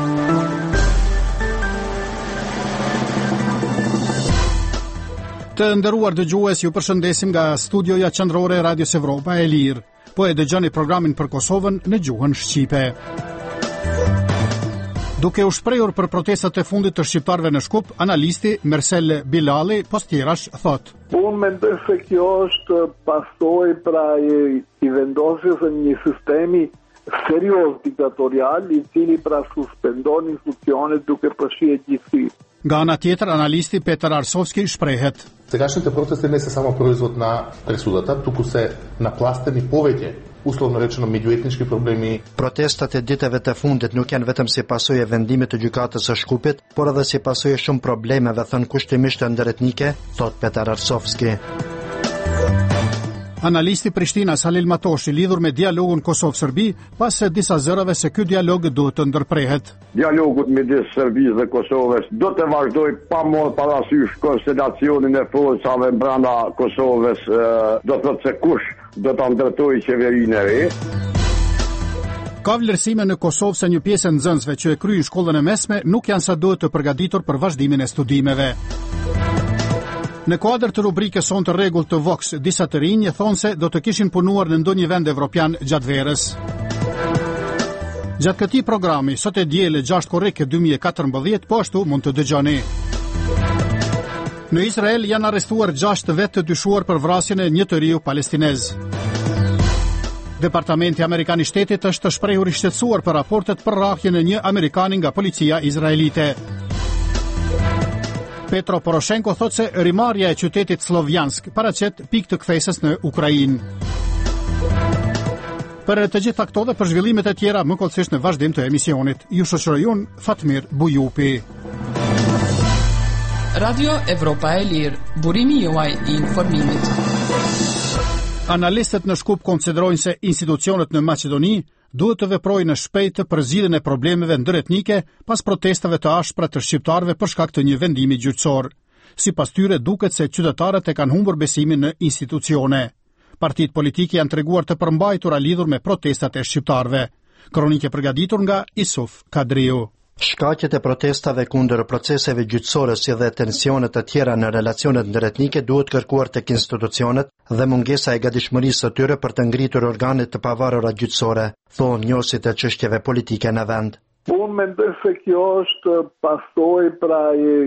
Të nderuar dëgjues, ju përshëndesim nga studioja qendrore e Radios Evropa e Lirë. Po e dëgjoni programin për Kosovën në gjuhën shqipe. Duke u shprehur për protestat e fundit të shqiptarëve në Shkup, analisti Mersel Bilali Postirash thot: Unë mendoj se kjo është pasojë pra i vendosjes në një sistemi serioz diktatorial, i cili pra suspendon institucionet duke përfshirë gjithësi. Nga ana tjetër, analisti Petar Arsovski shprehet: Сегашните протести не са само производ на пресудата, туку се напластени повеќе, условно речено, меѓуетнички проблеми. Protestat e ditëve të fundit nuk janë vetëm si pasojë e vendimit të gjykatës së Shkupit, por edhe si pasojë shumë problemeve thënë kushtimisht të ndëretnike, thot Petar Arsovski. Analisti Prishtinas Halil Matoshi lidhur me dialogun Kosovë-Serbi pas disa zërave se ky dialog duhet të ndërprehet. Dialogut midis Serbisë dhe Kosovës do të vazhdojë pa marrë parasysh konstelacionin e forcave brenda Kosovës, do të thotë se kush do ta ndërtojë qeverinë e re. Ka vlerësime në Kosovë se një pjesë e nxënësve që e kryin shkollën e mesme nuk janë sa duhet të përgatitur për vazhdimin e studimeve. Në kuadër të rubrikës Son të rregullt të Vox, disa të rinj thonë se do të kishin punuar në ndonjë vend evropian gjatë verës. Gjatë këtij programi, sot e diele 6 korrik 2014, po ashtu mund të dëgjoni. Në Izrael janë arrestuar 6 vetë të dyshuar për vrasjen e një të riu palestinez. Departamenti Amerikan i Shtetit është shprehur i shqetësuar për raportet për rrahjen e një amerikani nga policia izraelite. Petro Poroshenko thot se rimarrja e qytetit Slovjansk paraqet pikë të kthesës në Ukrainë. Për të gjitha këto dhe për zhvillimet e tjera më kollësisht në vazhdim të emisionit, ju shoqëroj unë Fatmir Bujupi. Radio Evropa e Lirë, burimi juaj i informimit. Analistët në Shkup konsiderojnë se institucionet në Maqedoni duhet të veprojnë shpejt për zgjidhjen e problemeve ndëretnike pas protestave të ashpra të shqiptarëve për shkak të një vendimi gjyqësor. Sipas tyre duket se qytetarët e kanë humbur besimin në institucione. Partitë politike janë treguar të përmbajtura lidhur me protestat e shqiptarëve. Kronikë përgatitur nga Isuf Kadriu. Shkaqet e protestave kundër proceseve gjyqësore si dhe tensionet të tjera në relacionet ndëretnike duhet kërkuar tek institucionet dhe mungesa e gatishmërisë së tyre për të ngritur organet të pavarura gjyqësore, thonë njohësit e çështjeve politike në vend. Unë mendoj se kjo është pasojë pra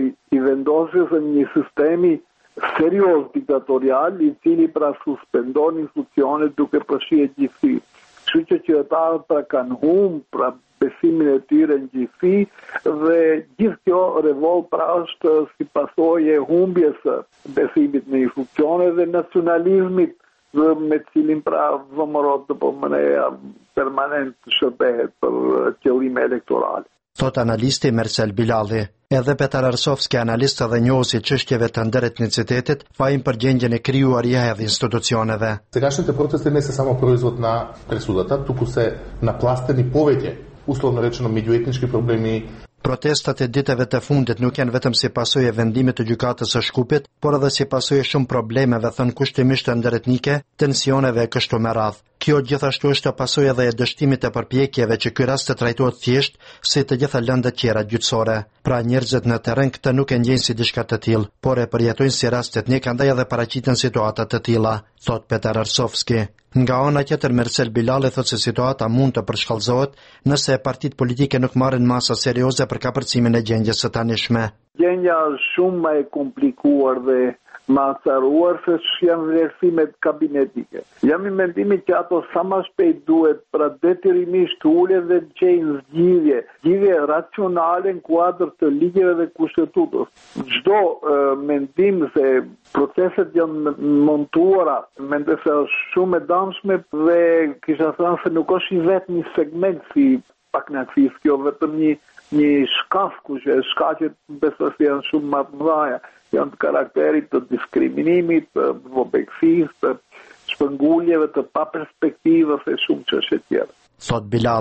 i vendosjes në një sistemi serioz diktatorial, i cili pra suspendon institucionet duke përfshirë gjithësi. Kështu që qytetarët pra kanë humbur pra besimin e tyre në gjithësi dhe gjithë kjo revolt pra është si pasojë e humbjes së besimit në institucione dhe nacionalizmit dhe me cilin pra vëmërot të përmëneja permanent shërbehet për qëllime elektorale. Thot analisti Mersel Bilali. Edhe Petar Arsovski, analist dhe njohësi çështjeve të ndëretnicitetit, fajin për gjendjen e krijuar jashtë institucioneve. Сегашните протести не са само производ на пресудата, туку се напластени повеќе, условно речено, меѓуетнички проблеми. Protestat e ditëve të fundit nuk janë vetëm si pasojë e vendimit të gjykatës së Shkupit, por edhe si pasojë shumë problemeve thënë kushtimisht të ndëretnike, tensioneve e kështu me radhë. Kjo gjithashtu është pasojë edhe e dështimit të përpjekjeve që ky rast të trajtohet thjesht si të gjitha lëndët tjera gjyqësore. Pra njerëzit në terren këtë nuk e ndjejnë si diçka të tillë, por e përjetojnë si rast etnik, andaj edhe paraqiten situata të tilla, thot Petar Arsovski. Nga ana tjetër, Mersel Bilali thotë se situata mund të përshkallëzohet nëse partitë politike nuk marrin masa serioze për kapërcimin e gjendjes së tanishme. Gjendja është shumë më e komplikuar dhe më acaruar se janë vlerësimet kabinetike. Jam i mendimit që ato sa më shpejt duhet pra detyrimisht ulet dhe të gjejnë zgjidhje racionale në kuadër të ligjeve dhe kushtetutës. Çdo mendim se proceset janë montuara, mendoj se është shumë e dëmshme dhe kisha thënë se nuk është i vetë një segment si pakënaqësisë, kjo vetëm një shkaf ku që shkaqet besoj se janë shumë më të mëdha. Janë të karakterit të diskriminimit, të vobekësisë, të shpërnguljeve, të pa perspektivës e shumë çështje tjera. Thot Bilali.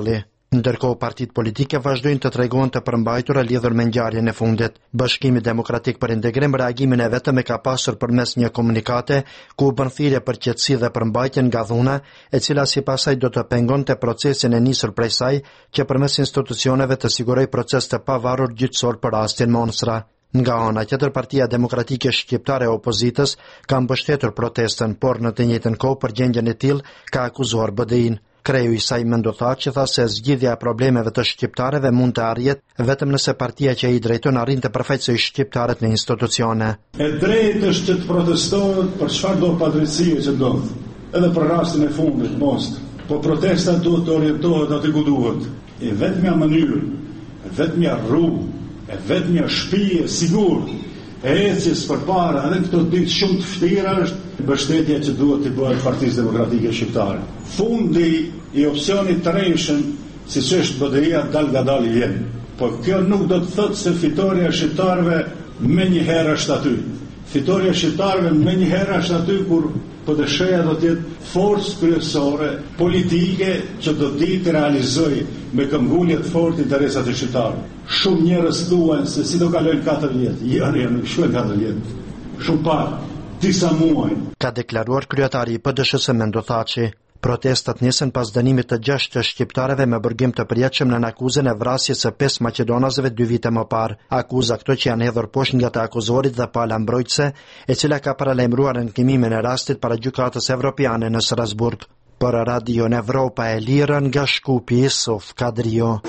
Ndërkohë partitë politike vazhdojnë të tregojnë të përmbajtura lidhur me ngjarjen e fundit. Bashkimi Demokratik për Integrim reagimin e vetëm e ka pasur përmes një komunikate ku u bën thirrje për qetësi dhe përmbajtjen nga dhuna, e cila sipas saj do të pengonte procesin e nisur prej saj që përmes institucioneve të sigurojë proces të pavarur gjyqësor për rastin Monsra. Nga ana tjetër, Partia Demokratike Shqiptare e Opozitës ka mbështetur protestën, por në të njëjtën kohë përgjendjen e tillë ka akuzuar BDI-n. Kreu i saj Mendothaç që tha se zgjidhja e problemeve të shqiptarëve mund të arrihet vetëm nëse partia që i drejton arrin të përfaqësojë shqiptarët në institucione. E drejtë është që të protestohet për çfarë do padrejtësie që ndodh. Edhe për rastin e fundit, mos. Po protesta duhet të orientohet aty ku duhet. E vetmja mënyrë, e vetmja rrugë, e vetmja shtëpi e sigurt e ecjes përpara edhe këto ditë shumë të vështira është mbështetja që duhet të bëhet Partisë Demokratike Shqiptare. Fundi i opsionit të rreshëm, siç është BDI-a, dal nga dal vjen. Po kjo nuk do të thotë se fitoria e shqiptarëve menjëherë është aty. Fitoria e shqiptarëve menjëherë është aty kur PDSH-ja do të jetë forcë kryesore politike që do të realizojë me këmbgulje të fortë interesat e shqiptarëve. Shumë njerëz thuajnë se si do kalojnë 4 vjet. Jo, nuk shkojnë 4 vjet. Shumë pak, disa muaj. Ka deklaruar kryetari i PDSH-s Mendothaçi. Protestat nisën pas dënimit të 6 të shqiptarëve me burgim të përjetshëm në akuzën e vrasjes së 5 maqedonasëve 2 vite më parë. Akuza këto që janë hedhur poshtë nga të akuzorit dhe pala mbrojtëse, e cila ka paralajmëruar nënkimimin e rastit para gjykatës evropiane në Strasburg. Për Radio Evropa e Lirë nga Shkupi, Yusuf Kadrio.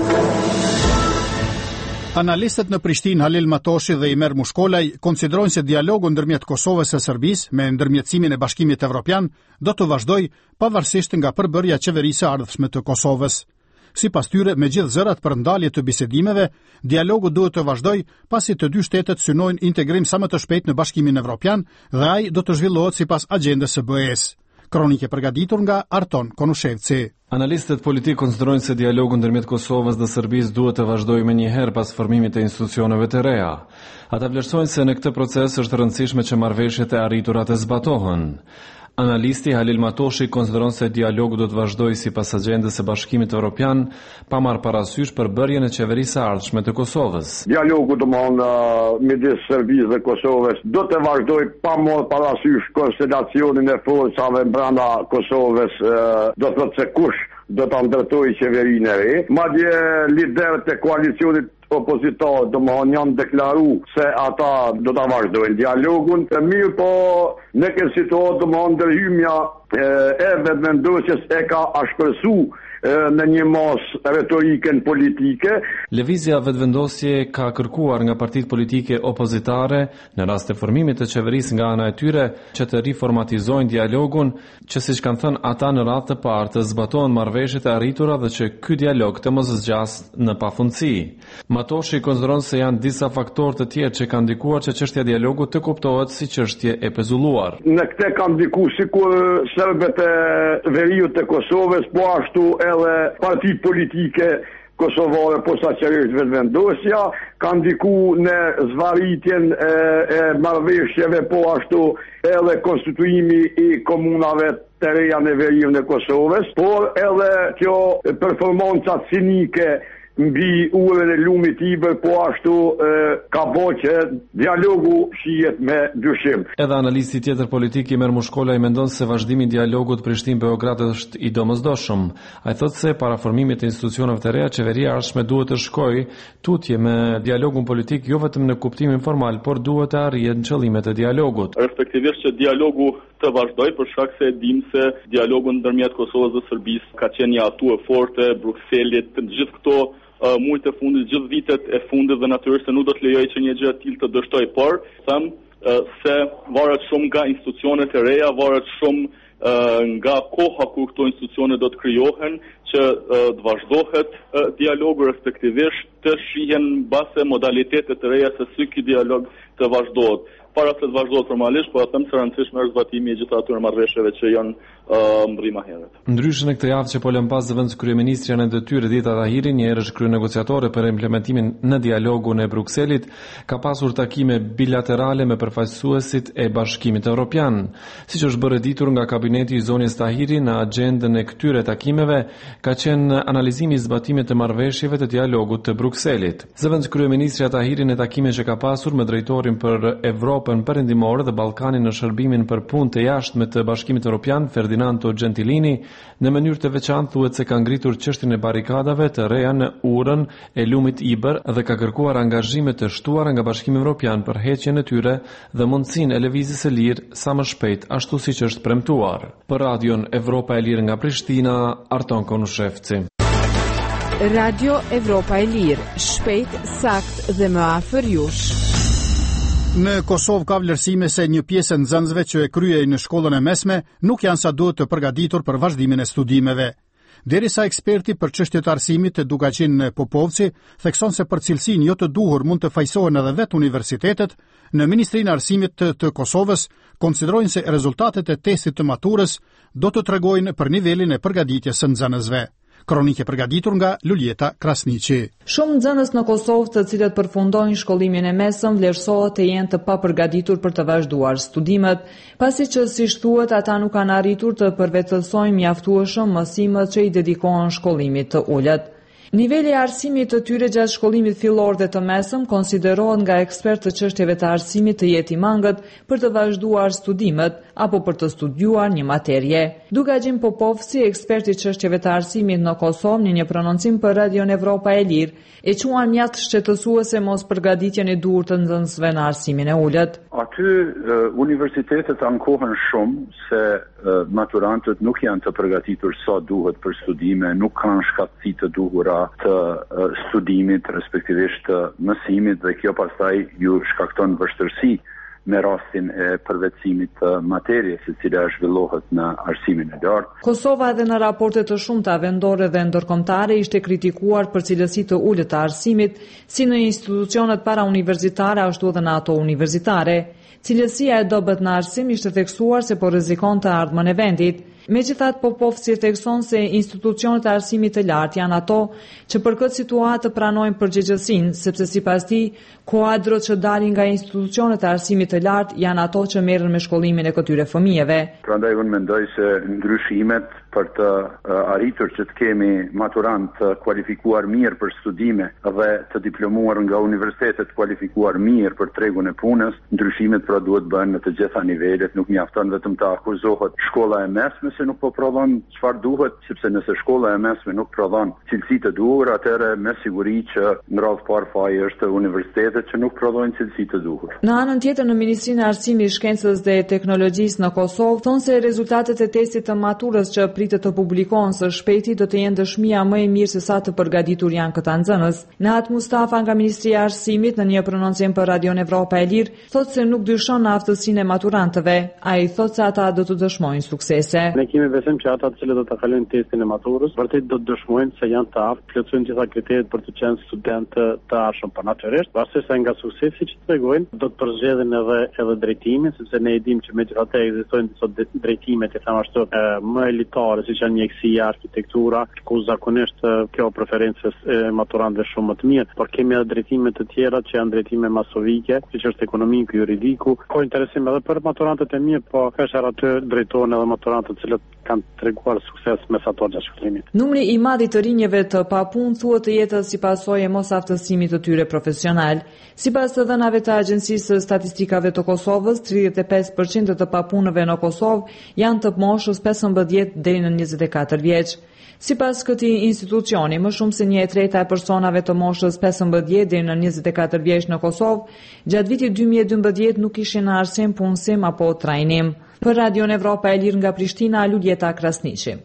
Analistët në Prishtinë Halil Matoshi dhe Imer Mushkolaj konsiderojnë se dialogu ndërmjet Kosovës e Serbisë me ndërmjetësimin e Bashkimit Evropian do të vazhdojë pavarësisht nga përbërja qeverisë ardhshme të Kosovës. Sipas tyre, me gjithë zërat për ndalje të bisedimeve, dialogu duhet të vazhdojë pasi të dy shtetet synojnë integrim sa më të shpejt në Bashkimin Evropian dhe ai do të zhvillohet sipas agjendës së BE-s. Kronike përgatitur nga Arton Konushevci. Analistët politik konsiderojnë se dialogu ndërmjet Kosovës dhe Serbisë duhet të vazhdojë menjëherë pas formimit të institucioneve të reja. Ata vlerësojnë se në këtë proces është rëndësishme që marrëveshjet e arritura të zbatohen. Analisti Halil Matoshi konsideron se dialogu do të vazhdojë sipas agjendës së Bashkimit Evropian, pa marrë parasysh përbërjen e qeverisë së ardhshme të Kosovës. Dialogu midis Serbisë dhe Kosovës do të vazhdojë pa marrë parasysh konstelacionin e forcave brenda Kosovës, do të thotë se kush do ta ndërtojë qeverinë e re. Madje liderët e koalicionit opozitor janë deklaru se ata do ta vazhdojnë dialogun. Mirë, po në këtë situatë ndërhyrja e vetëmendosjes e ka ashpërsu në një mos retorikën politike. Lëvizja vetëvendosje ka kërkuar nga partitë politike opozitare në rast të formimit të qeverisë nga ana e tyre që të riformatizojnë dialogun, që siç kanë thënë ata në radhë të parë të zbatohen marrëveshjet e arritura dhe që ky dialog të mos zgjasë në pafundësi. Matoshi konsideron se janë disa faktorë të tjerë që kanë ndikuar që çështja e dialogut të kuptohet si çështje e pezulluar. Në këtë kanë ndikuar sikur serbët e veriut të Kosovës, po ashtu edhe partitë politike kosovare, posaçërisht vetëvendosja, kanë ndikuar në zvarritjen e marrëveshjeve, po ashtu edhe konstituimi i komunave të reja në veriun e Kosovës, por edhe kjo performanca cinike mbi urën e lumit Tiber, po ashtu ka bërë që dialogu shihet me dyshim. Edhe analisti tjetër politik Imer Mushkolaj mendon se vazhdimi i dialogut Prishtinë-Beograd është i domosdoshëm. Ai thotë se para formimit të institucioneve të reja, qeveria e ardhshme duhet të shkojë tutje me dialogun politik jo vetëm në kuptimin formal, por duhet të arrihet në qëllimet e dialogut. Respektivisht që dialogu të vazhdoj për shkak se e dim se dialogu ndërmjet Kosovës dhe Serbisë ka qenë një atu e forte, Brukselit, të gjithë këto mujtë e fundit, gjithë vitet e fundit dhe natyrisht se nuk do të lejoj që një gjë e tillë të dështoj, por them se varet shumë nga institucionet e reja, varet shumë nga koha kur këto institucione do të krijohen, që të vazhdohet dialogu, respektivisht të shihen mbase modalitetet të reja se si ky dialog të vazhdohet. Para se të vazhdohet formalisht, po them se rëndësishme është zbatimi i gjithë atyre marrëveshjeve që janë mbri më herët. Ndryshe në këtë javë që po lëm pas zëvendës kryeministri në detyrë Edita Tahiri, një herësh kryenegociatore për implementimin në dialogun e Brukselit, ka pasur takime bilaterale me përfaqësuesit e Bashkimit Evropian. Siç është bërë ditur nga kabineti i zonjës Tahiri, në agjendën e këtyre takimeve ka qenë analizimi i zbatimit të marrëveshjeve të dialogut të Brukselit. Zëvendës kryeministri Tahiri në takime që ka pasur me drejtorin për Evropën Perëndimore dhe Ballkanin në shërbimin për punë të jashtme të Bashkimit Evropian, Ferdinando Gentilini, në mënyrë të veçantë thuhet se ka ngritur çështjen e barrikadave të reja në urën e lumit Iber dhe ka kërkuar angazhime të shtuara nga Bashkimi Evropian për heqjen e tyre dhe mundësinë e lëvizjes së lirë sa më shpejt, ashtu siç është premtuar. Për Radion Evropa e Lirë nga Prishtina, Arton Konushevci. Radio Evropa e Lirë, shpejt, sakt dhe më afër jush. Në Kosovë ka vlerësime se një pjesë e nxënësve që e kryej në shkollën e mesme nuk janë sa duhet të përgatitur për vazhdimin e studimeve. Derisa eksperti për çështjet e arsimit të Dugaçin Popovci thekson se për cilësinë jo të duhur mund të fajsohen edhe vetë universitetet, në Ministrinë e Arsimit të Kosovës konsiderojnë se rezultatet e testit të maturës do të tregojnë për nivelin e përgatitjes së nxënësve. Kronike përgatitur nga Luljeta Krasniqi. Shumë nxënës në Kosovë të cilët përfundojnë shkollimin e mesëm vlerësohet të jenë të papërgatitur për të vazhduar studimet, pasi që si thuhet ata nuk kanë arritur të përvetësojnë mjaftueshëm mësimet që i dedikohen shkollimit të ulët. Niveli i arsimit të tyre gjatë shkollimit fillor dhe të mesëm konsiderohet nga ekspertë të çështjeve të arsimit të jetë i mangët për të vazhduar studimet apo për të studiuar një materje. Dugaxhin Popovci, ekspert i çështjeve të arsimit në Kosovë, në një prononcim për Radion Evropa e Lirë, e quan mjaft shqetësuese mos përgatitjen e duhur të nxënësve në arsimin e ulët. Aty universitetet ankohen shumë se maturantët nuk janë të përgatitur sa duhet për studime, nuk kanë shkatësi të duhura të studimit, respektivisht të mësimit, dhe kjo pastaj ju shkakton vështirësi me rastin e përvetësimit të materjes e cila zhvillohet në arsimin e lartë. Kosova edhe në raporte të shumta vendore dhe ndërkombëtare ishte kritikuar për cilësi të ulët të arsimit, si në institucionet parauniversitare ashtu edhe në ato universitare. Cilësia e dobët në arsim ishte theksuar se po rrezikon të ardhmen e vendit. Megjithatë, Popovci thekson se institucionet e arsimit të lartë janë ato që për këtë situatë pranojnë përgjegjësinë, sepse sipas tij, kuadrot që dalin nga institucionet e arsimit të lartë janë ato që merren me shkollimin e këtyre fëmijëve. Prandaj unë mendoj se ndryshimet për të arritur që të kemi maturant të kualifikuar mirë për studime dhe të diplomuar nga universitetet kualifikuar mirë për tregun e punës, ndryshimet pra duhet bëhen në të gjitha nivelet, nuk mjafton vetëm të akuzohet shkolla e mesme se nuk po prodhon çfarë duhet, sepse nëse shkolla e mesme nuk prodhon cilësi të duhur, atëherë me siguri që në radhë parë faji është universitetet që nuk prodhojnë cilësi të duhur. Në anën tjetër, në Ministrinë e Arsimit, Shkencës dhe Teknologjisë në Kosovë thonë se rezultatet e testit të maturës që pritet të publikohen së shpejti do të jenë dëshmia më e mirë se sa të përgatitur janë këta nxënës. Nehat Mustafa nga Ministria e Arsimit në një prononcim për Radion Evropa e Lirë thotë se nuk dyshon në aftësinë e maturantëve. Ai thotë se ata do të dëshmojnë suksese. Ne kemi besim që ata të cilët do ta kalojnë testin e maturës, vërtet do të dëshmojnë se janë të aftë, plotësojnë gjitha kriteret për të qenë studentë të arshëm. Por natyrisht, pavarësisht se nga suksesi që tregojnë, do të përzgjedhin edhe drejtimin, sepse ne e dimë që megjithatë ekzistojnë disa drejtime të them ashtu më elitare, siç janë mjekësia, arkitektura, ku zakonisht kjo preferencë e maturantëve shumë më të mirë, por kemi edhe drejtime të tjera që janë drejtime masovike, siç është ekonomiku, juridiku. Ka interesim edhe për maturantët e mirë, po kësha aty drejtohen edhe maturantët që kanë treguar sukses mesator gjatë shkollimit. Numri i madh i të rinjeve të papunë thuhet të jetë si pasojë e mosaftësimit të tyre profesional. Sipas të dhënave të Agjencisë së Statistikave të Kosovës, 35% të papunëve në Kosovë janë të moshës 15 deri në 24 vjeç. Sipas këtij institucioni, më shumë se 1/3 e personave të moshës 15 deri në 24 vjeç në Kosovë, gjatë vitit 2012 nuk ishin në arsim, punësim apo trajnim. Për Radion Evropa e Lirë nga Prishtina, Luljeta Krasniqi.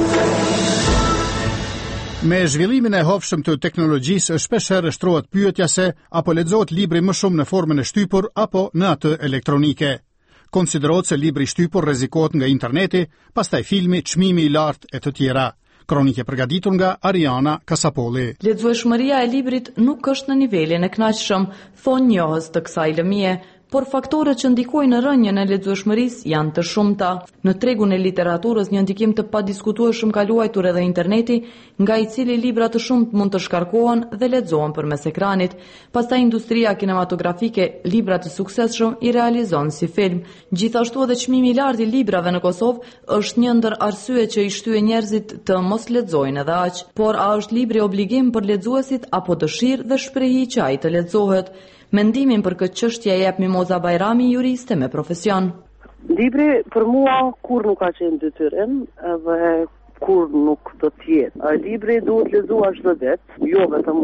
Me zhvillimin e hofshëm të teknologjisë, shpeshherë shtrohet pyetja se apo lexohet libri më shumë në formën e shtypur apo në atë elektronike. Konsiderohet se libri i shtypur rrezikohet nga interneti, pastaj filmi, çmimi i lartë e të tjera. Kronike përgatitur nga Ariana Kasapolli. Lexueshmëria e librit nuk është në nivelin e kënaqshëm, thonë njohës të kësaj lëmie. por faktorët që ndikojnë në rënjën e lexueshmërisë janë të shumta. Në tregun e literaturës një ndikim të padiskutueshëm ka luajtur edhe interneti, nga i cili libra të shumt mund të shkarkohen dhe lexohen përmes ekranit. Pastaj industria kinematografike libra të suksesshëm i realizon si film. Gjithashtu edhe çmimi i lartë i librave në Kosovë është një ndër arsyet që i shtyje njerëzit të mos lexojnë edhe aq. Por a është libri obligim për lexuesit apo dëshirë dhe shprehi që ai të lexohet? Mendimin për këtë çështje jep Mimoza Bajrami, juriste me profesion. Libri për mua kur nuk ka qenë detyrim dhe kur nuk do të jetë. Libri duhet lexuar çdo ditë, jo vetëm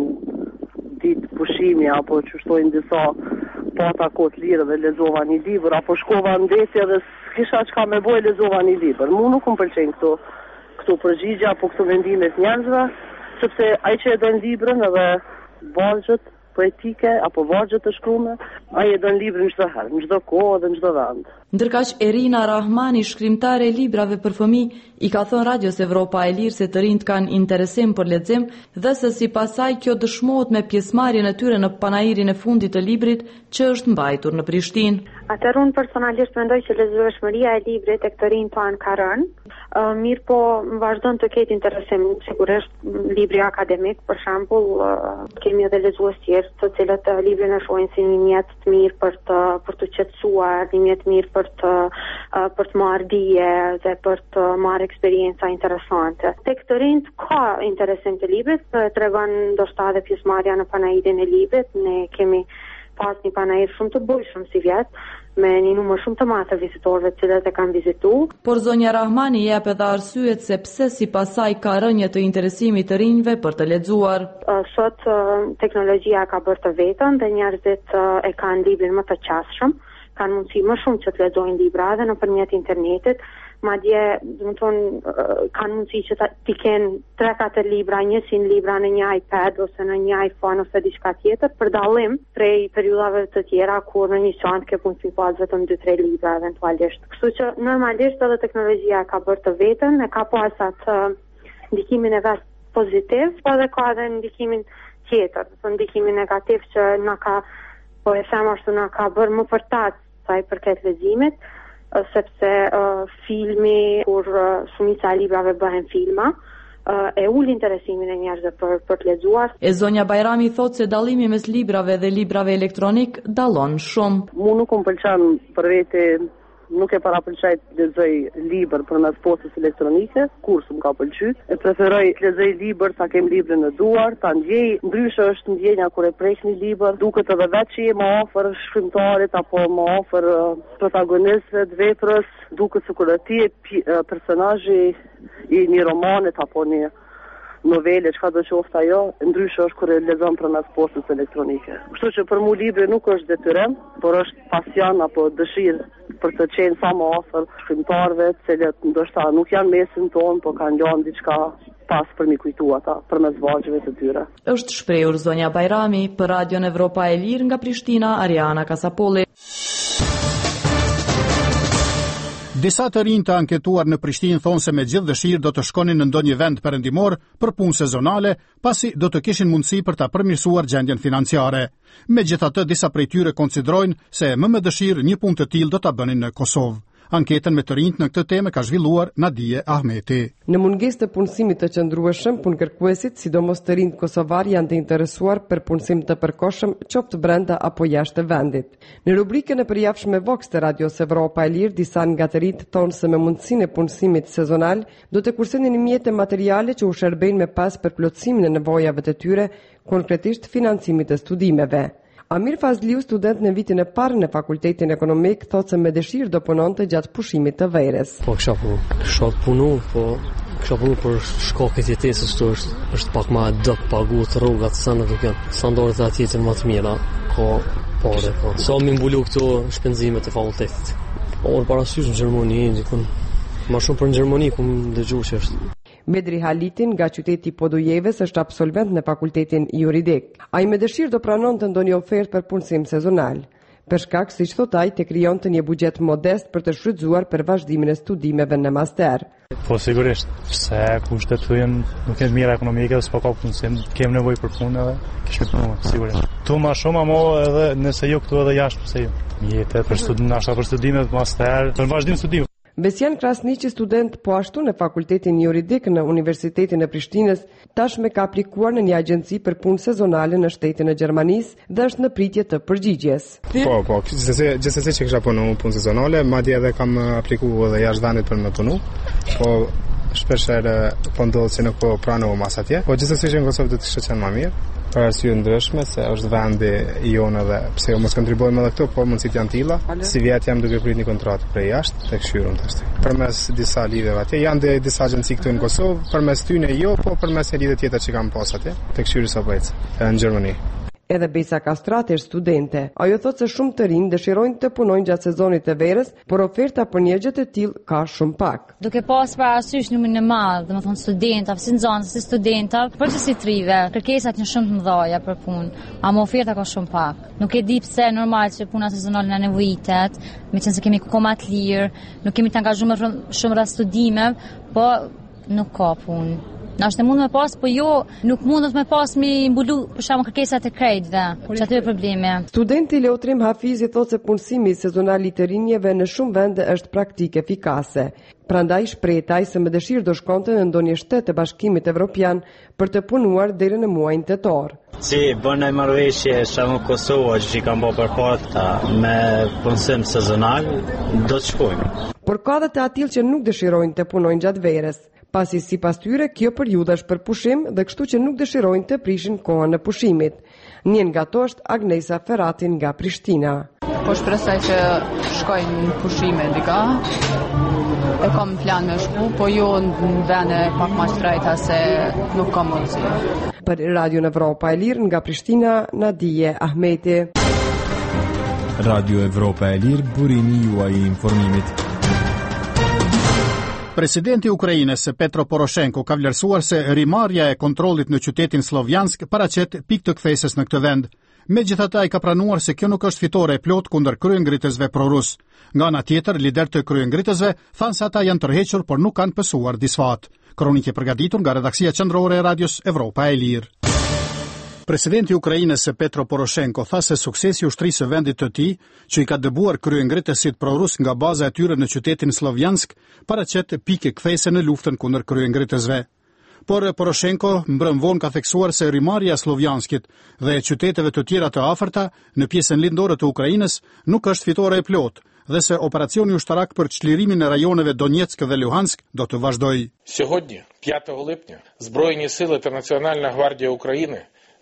ditë pushimi apo që shtojnë disa pata kohë lirë dhe lexova një libër apo shkova në ndeshje dhe kisha çka më bëj lexova një libër. Mu nuk më pëlqejnë këto përgjigje apo këto vendime të njerëzve, sepse ai që e don librin edhe vargjet poetike apo vargje të shkruame, ai e don librin çdo herë, në çdo kohë dhe në çdo vend. Ndërkaq Erina Rahmani, shkrimtare e librave për fëmijë, i ka thënë Radios Evropa e Lirë se të rinjt kanë interesim për lexim dhe se sipas saj kjo dëshmohet me pjesëmarrjen e tyre në panairin e fundit të librit që është mbajtur në Prishtinë. Atëherë unë personalisht mendoj që lexueshmëria e librit tek të rinjt tan ka rënë. Mirë po vazhdon të ketë interesim, sigurisht libri akademik, për shembull, kemi edhe lexues tjerë të cilët librin e shohin si një mjet të mirë për të qetësuar, një mjet të mirë për të marrë dije dhe për të marrë eksperjenca interesante. Tek të rinjt ka interesim të librit, tregon ndoshta edhe pjesëmarrja në panairin e librit. Ne kemi pas një panair shumë të bujshëm si vjet, me një numër shumë të madh të vizitorëve të cilët e kanë vizituar. Por zonja Rahmani jep edhe arsyet se pse sipas saj ka rënje të interesimit të rinjve për të lexuar. Sot teknologjia ka bërë të vetën dhe njerëzit e kanë librin më të qasshëm, kanë mundësi më shumë që të lexojnë libra edhe nëpërmjet internetit. Madje, kanë mundësi që t'i kenë 3-4 libra, 100 libra në një iPad ose në një iPhone ose diçka tjetër, për dallim prej periudhave të tjera kur në një çantë ke mundësi pas vetëm 2-3 libra eventualisht. Kështu që normalisht edhe teknologjia ka bërë të vetën, e ka pas atë ndikimin e vet pozitiv, por edhe ka edhe ndikimin tjetër, ndikimin negativ që na ka, po e them ashtu, na ka bërë më përtat sa i përket leximit, sepse filmi, kur shumica e librave bëhen filma, e ul interesimin e njerëzve për të lexuar. E zonja Bajrami thotë se dallimi mes librave dhe librave elektronik dallon shumë. Mu nuk më pëlqen për vete, nuk e parapëlqej të lexoj libër përmes postës elektronike, kur s'm ka pëlqyer. E preferoj të lexoj libër sa kem librin në duar, ta ndjej. Ndryshe është ndjenja kur e prek një libër, duket edhe vetë që je më afër shkrimtarit apo më afër protagonistëve të veprës, duket sikur ti je personazhi i një romanit apo një novele, çka do qoftë ajo, ndryshe është kur e lexon përmes postës elektronike. Kështu që për mua libri nuk është detyrim, por është pasion apo dëshirë për të qenë sa më afër shkrimtarëve, të cilët ndoshta nuk janë mesin tonë, por kanë lënë diçka pas për mi kujtu ata përmes vargjeve të tyre. Është shprehur zonja Bajrami për Radion Evropa e Lirë nga Prishtina, Ariana Kasapolli. Disa të rinj të anketuar në Prishtinë thonë se me gjithë dëshirë do të shkonin në ndonjë vend perëndimor për punë sezonale, pasi do të kishin mundësi për ta përmirësuar gjendjen financiare. Megjithatë, disa prej tyre konsiderojnë se më me dëshirë një punë të tillë do ta bënin në Kosovë. Anketën me të rinjt në këtë temë ka zhvilluar Nadije Ahmeti. Në mungesë të punësimit të qëndrueshëm, punëkërkuesit, sidomos të rinjt kosovar, janë të interesuar për punësim të përkohshëm, qoftë brenda apo jashtë vendit. Në rubrikën e përjavshme Vox të Radios Evropa e Lirë, disa nga të rinjt thonë se me mundësinë e punësimit sezonal do të kursenin mjete materiale që u shërbejnë me pas për plotësimin e nevojave të tyre, konkretisht financimit të studimeve. Amir Fazliu, student në vitin e parë në Fakultetin Ekonomik, thotë se me dëshirë do punonte gjatë pushimit të verës. Po kisha punu për shkakjet jetesës këtu është pak më dop paguhet rrugat sa në duke standardet aty të më të mira. Po. Sa më mbulu këtu shpenzimet e fakultetit. Por parasysh në Gjermani, dikun më shumë për në Gjermani ku dëgjoj që është. Medri Halitin nga qyteti Podujeves është absolvent në Fakultetin Juridik. Ai me dëshirë do pranonte ndonjë ofertë për punësim sezonal. Për shkak, siç thot ai, të krijonte një buxhet modest për të shfrytzuar për vazhdimin e studimeve në master. Po sigurisht, se kushtet hyjnë nuk janë mira ekonomike, s'po ka punësim, kem nevojë për punë edhe kish me punë, sigurisht. Këtu ma shumë, amo edhe nëse jo këtu edhe jashtë, pse jo. Mjetet për studimet, master, për vazhdim studim. Besian Krasniqi, student po ashtu në Fakultetin Juridik në Universitetin e Prishtinës, tashme ka aplikuar në një agjenci për punë sezonale në shtetin e Gjermanisë dhe është në pritje të përgjigjes. Po, gjithsesi që kisha punu punë sezonale, madje edhe kam aplikuar edhe jashtë vendit për me punu, po shpeshherë po ndodh që nuk po pranohem as atje, po gjithsesi që në Kosovë do të ishte qenë më mirë. Për arsye ndryshme se është vendi jonë edhe pse jo mos kontribuojmë edhe këtu, po mundësit janë tilla. Si vjet jam duke prit një kontratë për jashtë tek Shyrëm tash. Përmes disa lidhjeve atje janë disa agjenci këtu në Kosovë, përmes tyne jo, po përmes një lidhje tjetër që kam pas atje tek Shyri Sopec në Gjermani. Edhe Besa Kastrati është studente. Ajo thotë se shumë të rinj dëshirojnë të punojnë gjatë sezonit të verës, por oferta për një gjë të tillë ka shumë pak. Duke pas parasysh numrin e madh, domethënë studentëve, si nxënës, si studentëve, përveçse trive, kërkesat janë shumë të mëdha për punë, ama oferta ka shumë pak. Nuk e di pse normal që puna sezonale na nevojitet, meqense kemi koma të lirë, nuk kemi të angazhuar shumë rreth studimeve, po nuk ka punë. Na është mund me pas, po jo, nuk mundet me pas mi mbulu për shkak kërkesat e kreditve, që aty është problemi. Studenti Leotrim Hafizi thotë se punësimi sezonal i të rinjeve në shumë vende është praktikë efikase. Prandaj shpretaj se me dëshirë do shkonte në ndonjë shtet të Bashkimit Evropian për të punuar deri në muajin tetor. Si bën ai marrëveshje shumë Kosova që kanë bërë përpara me punësim sezonal, do të shkojmë. Por ka edhe të atill që nuk dëshirojnë të punojnë gjatë verës, pasi sipas tyre kjo periudha është për pushim dhe kështu që nuk dëshirojnë të prishin kohën e pushimit. Njën nga to është Agnesa Ferratin nga Prishtina. Po shpresoj që shkojnë në pushime ndika. E kam plan me shku, po jo në vende pak më shtrejta se nuk kam mundësi. Për Radio Evropa e Lirë nga Prishtina, Nadije Ahmeti. Radio Evropa e Lirë, burimi juaj i informimit. Presidenti i Ukrainës Petro Poroshenko ka vlerësuar se rimarrja e kontrollit në qytetin Slovjansk paraqet pikë të kthesës në këtë vend. Megjithatë, ai ka pranuar se kjo nuk është fitore e plot kundër kryengritësve prorus. Nga ana tjetër, lider të kryengritësve thanë se ata janë tërhequr, por nuk kanë pësuar disfat. Kronikë e përgatitur nga redaksia qendrore e Radios Evropa e Lirë. Presidenti i Ukrainës Petro Poroshenko tha se suksesi i ushtrisë së vendit të tij, që i ka dëbuar kryengritësit prorus nga baza e tyre në qytetin Slovjansk, paraqet pikë kthese në luftën kundër kryengritësve. Por Poroshenko mbrëm vonë ka theksuar se rimarrja e Slovjanskit dhe e qyteteve të tjera të afërta në pjesën lindore të Ukrainës nuk është fitore e plot dhe se operacioni ushtarak për çlirimin e rajoneve Donetsk dhe Luhansk do të vazhdojë. Сьогодні, 5 липня, Збройні сили та Національна гвардія України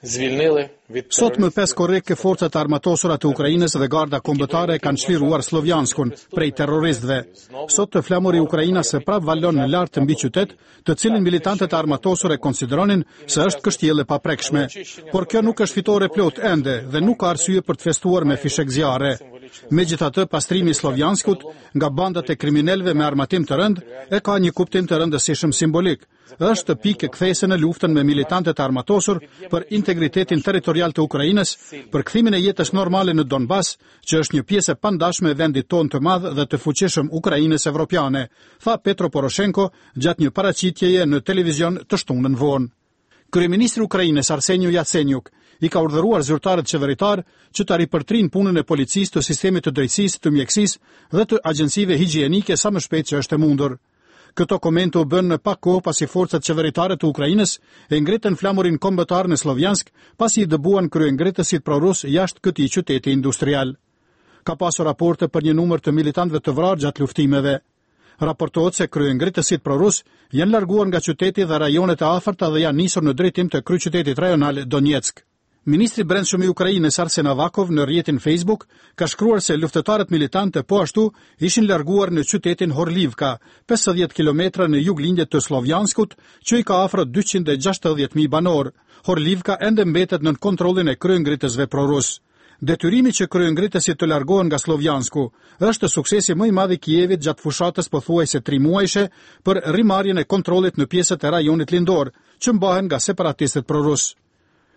Sot më 5 korreke forcat armatosura të Ukrainës dhe garda kombëtare kanë çliruar Slovjanskun prej terroristëve. Sot të flamuri Ukrainas se prap valon në lart mbi qytet, të cilin militantët armatosur e konsideronin se është kështjellë e paprekshme. Por kjo nuk është fitore plot ende dhe nuk ka arsye për të festuar me fishek zjarre. Megjithatë, pastrimi i Slovjanskut nga bandat e kriminalëve me armatim të rënd e ka një kuptim të rëndësishëm simbolik. Është pikë kthese në luftën me militantët armatosur për integritetin territorial të Ukrainës, për kthimin e jetës normale në Donbas, që është një pjesë e pandashme e vendit tonë të madh dhe të fuqishëm Ukrainës evropiane, tha Petro Poroshenko gjatë një paraqitjeje në televizion të shtunën vonë. Kryeministri i Ukrainës Arseniu Yatsenyuk i ka urdhëruar zyrtarët qeveritar që ta ripërtrinë punën e policisë, të sistemit të drejtësisë, të mjekësisë dhe të agjencive higjienike sa më shpejt që është e mundur. Këto komente u bën në pak kohë pasi forcat qeveritare të Ukrainës e ngritën flamurin kombëtar në Slovjansk pasi i dëbuan kryengritësit prorus jashtë këtij qyteti industrial. Ka pasur raporte për një numër të militantëve të vrarë gjatë luftimeve. Raportohet se kryengritësit prorus janë larguar nga qyteti dhe rajonet e afërta dhe janë nisur në drejtim të kryeqytetit rajonal Donetsk. Ministri i Brendshëm i Ukrainës Arsen Avakov në rrjetin Facebook ka shkruar se luftëtarët militantë po ashtu ishin larguar në qytetin Horlivka, 50 kilometra në juglindje të Slovjanskut, që i ka afër 260.000 banor. Horlivka ende mbetet nën kontrollin e kryengritësve prorus. Detyrimi që kryengritësit të largohen nga Slovjansku është suksesi më i madh i Kievit gjatë fushatës pothuajse 3 muajshe për rimarrjen e kontrollit në pjesët e rajonit lindor, që mbahen nga separatistët prorus.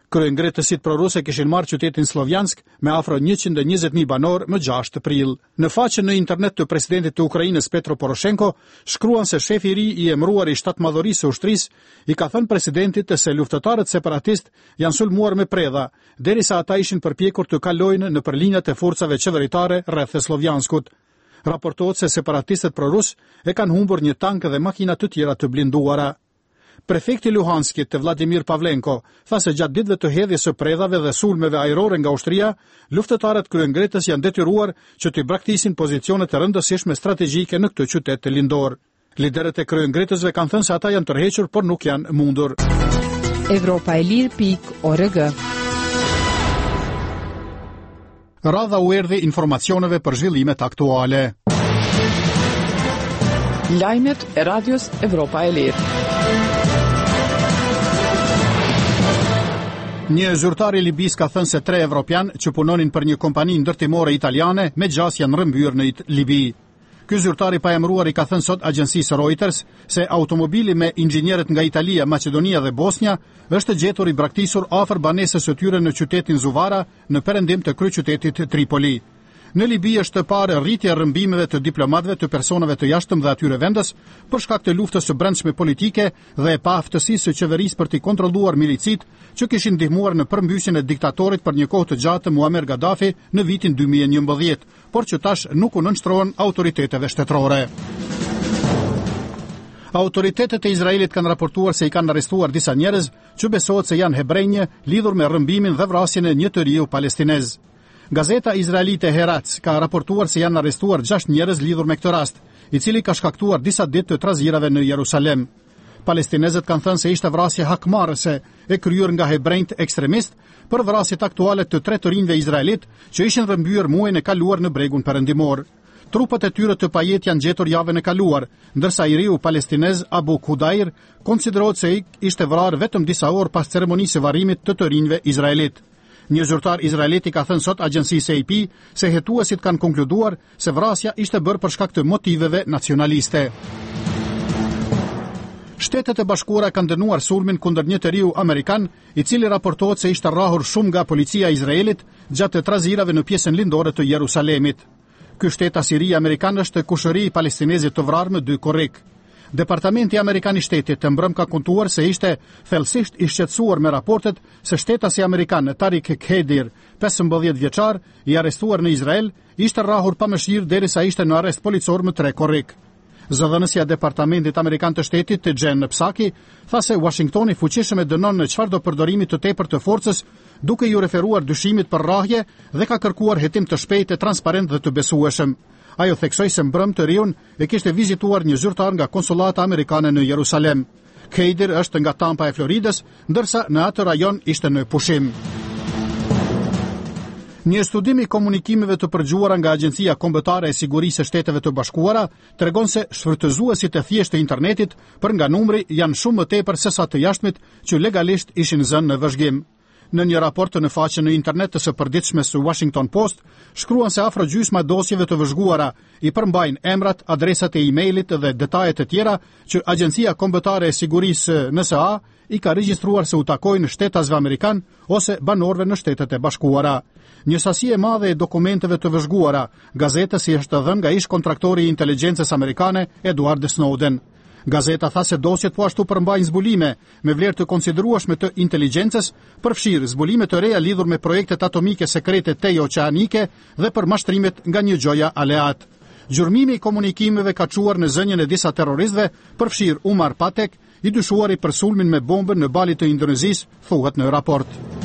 Kryengritësit proruse kishin marrë qytetin Slovjansk me afro 120.000 banor më 6 prill. Në faqen në internet të presidentit të Ukrainës Petro Poroshenko shkruan se shefi i ri i emëruar i shtatmadhërisë së ushtrisë i ka thënë presidentit se luftëtarët separatist janë sulmuar me predha, derisa ata ishin përpjekur të kalojnë në përlinjat e forcave qeveritare rreth Slovjanskut. Raportohet se separatistët prorus e kanë humbur një tank dhe makina të tjera të blinduara. Prefekti Luhanskit, Vladimir Pavlenko, tha se gjatë ditëve të hedhjes së predhave dhe sulmeve ajrore nga ushtria, luftëtarët kryengritës janë detyruar që të braktisin pozicione të rëndësishme strategjike në këtë qytet të lindor. Liderët e kryengritësve kanë thënë se ata janë tërhequr, por nuk janë mundur. Evropaelir.org. Radha u erdhi informacioneve për zhvillimet aktuale. Lajmet e radios Evropa e Lirë. Një zyrtar i Libis ka thënë se 3 evropian që punonin për një kompani ndërtimore italiane me gjas janë rrëmbyer në Libi. Ky zyrtar i paemëruar i ka thënë sot agjencisë Reuters se automobili me inxhinierët nga Italia, Maqedonia dhe Bosnia është gjetur i braktisur afër banesës së tyre në qytetin Zuvara, në perëndim të kryeqytetit Tripoli. Në Libi është të parë rritja e rrëmbimeve të diplomatëve të personave të jashtëm dhe atyre vendës për shkak të luftës së brendshme politike dhe e paaftësisë së qeverisë për të kontrolluar milicit që kishin ndihmuar në përmbysjen e diktatorit për një kohë të gjatë Muammar Gaddafi në vitin 2011, por që tash nuk u nënshtrohen autoriteteve shtetërore. Autoritetet e Izraelit kanë raportuar se i kanë arrestuar disa njerëz që besohet se janë hebrejnë lidhur me rrëmbimin dhe vrasjen e një të riu palestinez. Gazeta izraelite Heratz ka raportuar se janë arrestuar 6 njerëz lidhur me këtë rast, i cili ka shkaktuar disa ditë të trazirave në Jerusalem. Palestinezët kanë thënë se ishte vrasje hakmarrëse e kryer nga hebrejt ekstremist për vrasjet aktuale të 3 të rinjve izraelit që ishin rrëmbyer muajin e kaluar në bregun perëndimor. Trupat e tyre të pajet janë gjetur javën e kaluar, ndërsa i riu palestinez Abu Kudair konsiderohet se ishte vrarë vetëm disa orë pas ceremonisë së varrimit të rinjve izraelit. Një zyrtar izraelit i ka thënë sot agjencisë AP se hetuesit kanë konkluduar se vrasja ishte bërë për shkak të motiveve nacionaliste. Shtetet e Bashkuara kanë dënuar sulmin kundër një të riu amerikan, i cili raportohet se ishte rrahur shumë nga policia e Izraelit gjatë trazirave në pjesën lindore të Jerusalemit. Ky shtetas i ri amerikan është kushëri i palestinezit të vrarë me 2 korrik. Departamenti Amerikan i Shtetit të mbrëm ka kontuar se ishte thellësisht i shqetësuar me raportet se shtetasi amerikan Tariq Khedir, 15 vjeçar, i arrestuar në Izrael, ishte rrahur pa mëshirë derisa ishte në arrest policor me 3 korrik. Zëdhënësja e Departamentit Amerikan të Shtetit, të Jen Psaki, tha se Washingtoni fuqishëm e dënon në çfarëdo përdorimi të tepërt të forcës, duke ju referuar dyshimit për rrahje dhe ka kërkuar hetim të shpejtë, transparent dhe të besueshëm. Ajo theksoi se mbrëm të riun e kishte vizituar një zyrtar nga konsulata amerikane në Jerusalem. Khedir është nga Tampa e Floridës, ndërsa në atë rajon ishte në pushim. Një studim i komunikimeve të përgjuara nga Agjencia Kombëtare e Sigurisë së Shteteve të Bashkuara tregon se shfrytëzuesit e thjeshtë të internetit për nga numri janë shumë më tepër se sa të jashtmit që legalisht ishin zënë në vëzhgim. Në një raport në faqen në internet të së përditshme së Washington Post, shkruan se afro gjysma dosjeve të vëzhguara i përmbajnë emrat, adresat e e-mailit dhe detajet e tjera që Agjencia Kombëtare e Sigurisë NSA i ka regjistruar se u takojnë shtetasve amerikan ose banorëve në Shtetet e Bashkuara. Një sasi e madhe e dokumenteve të vëzhguara, gazetës i është dhënë nga ish kontraktori i inteligjencës amerikane Edward Snowden. Gazeta tha se dosjet po ashtu përmbajnë zbulime me vlerë të konsiderueshme të inteligjencës, përfshirë zbulime të reja lidhur me projektet atomike sekrete tej-oqeanike dhe për mashtrimet nga një gjoja aleat. Gjurmimi i komunikimeve ka çuar në zënjen e disa terroristëve, përfshirë Umar Patek, i dyshuari për sulmin me bombën në balit të Indonezisë, thuhet në raport.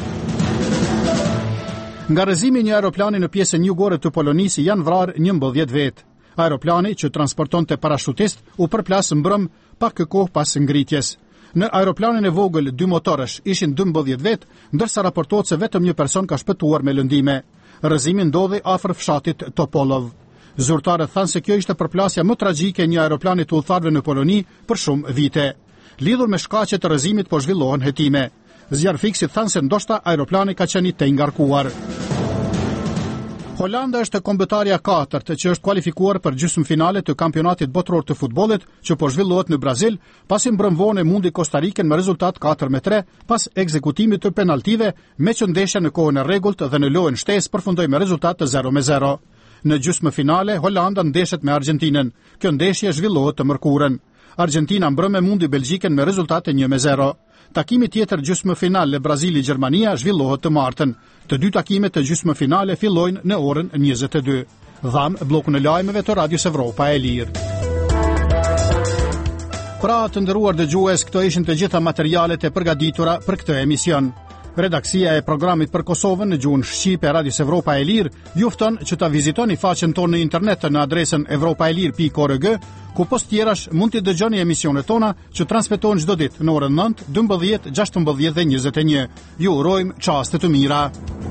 Nga rrëzimi një aeroplani në pjesën jugore të Polonisë janë vrarë 11 vetë. Aeroplani që transportonte parashutist u përplas mbrëm pak kohë pas ngritjes. Në aeroplanin e vogël 2 motorësh ishin 12 vetë, ndërsa raportohet se vetëm një person ka shpëtuar me lëndime. Rrëzimi ndodhi afër fshatit Topolov. Zyrtarët thanë se kjo ishte përplasja më tragjike e një aeroplani të udhëtarëve në Poloni për shumë vite. Lidhur me shkaqet të rrëzimit po zhvillohen hetime. Zjarfiksit thanë se ndoshta aeroplani ka qenë i tej ngarkuar. Holanda është kombëtarja 4 që është kualifikuar për gjysmëfinale të kampionatit botror të futbollit që po zhvillohet në Brazil, pasi mbrëmvon e mundi Kostariken me rezultat 4-3 pas ekzekutimit të penaltive, me që ndeshja në kohën e rregullt dhe në lojën shtesë përfundoi me rezultat të 0-0. Në gjysmëfinale Holanda ndeshet me Argjentinën. Kjo ndeshje zhvillohet të mërkurën. Argentina mbrëm e mundi Belgjikën me rezultate 1-0. Takimi tjetër gjysmëfinale Brazili-Gjermania zhvillohet të martën. Të dy takimet të gjysmëfinale fillojnë në orën 22. Dham bllokun e lajmeve të Radios Evropa e Lirë. Pra të nderuar dëgjues, këto ishin të gjitha materialet e përgatitura për këtë emision. Redaksia e programit për Kosovën në gjuhën shqipe e Radios Evropa e Lirë ju fton që ta vizitoni faqen tonë në internet në adresën evropaelir.org, ku post tjerash mund të dëgjoni emisionet tona që transmetohen çdo ditë në orën 9, 12, 16 dhe 21. Ju urojmë çaste të mira.